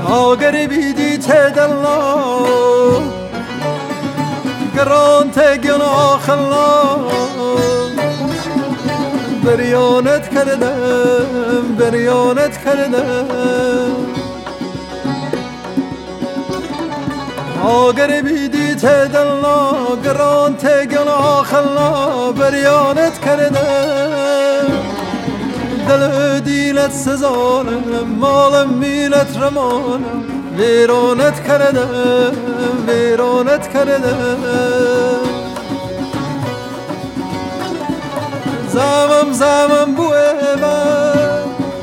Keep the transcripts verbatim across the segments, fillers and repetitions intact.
آگری بیدی تدلا گران تگنا خلا بریانت کردم بریانت کردم آگر بیدی تدلا گران تگنا خلا بریانت کردم دل دیلت سزانم مال میلت رمانم ویرانت کردم ویرانت کردم زمم زمم بوه من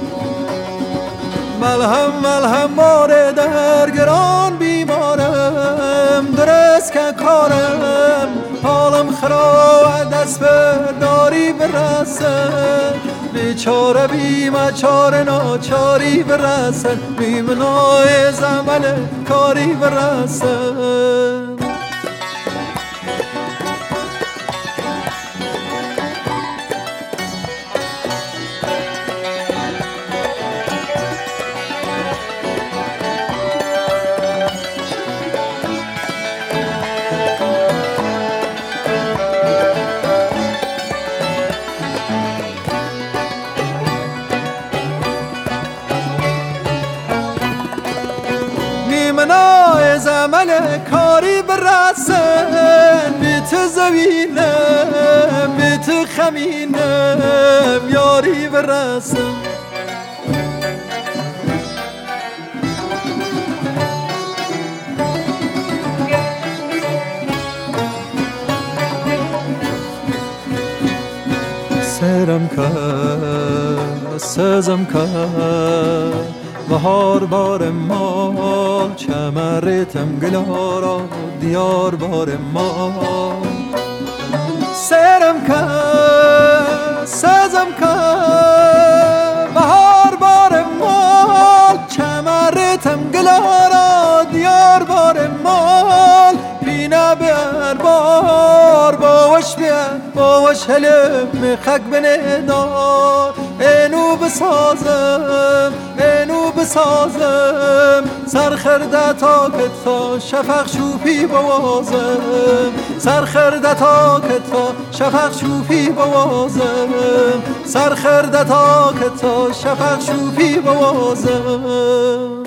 ملهم ملهم باره در گران بیمارم درست که کارم حالم خراب دست برداری برسن بیچاره بیمه چاره ناچاری برسن بیمنای زمن کاری برسن منای زمن کاری برسن بیت زمینم بیت خمینم یاری برسن سرم که سزم که بهار بار ما چمرتم گلارا دیار بار ما سرم که سزم که بهار بار ما چمرتم گلارا دیار بار ما پینا بیار بار باوش بیار باوش هلم میخک بندار اینو بسازم اینو بسازم سرخرده تا کتا شفق شوفی بوازم سرخرده تا کتا شفق شوفی بوازم سرخرده تا کتا شفق شوفی بوازم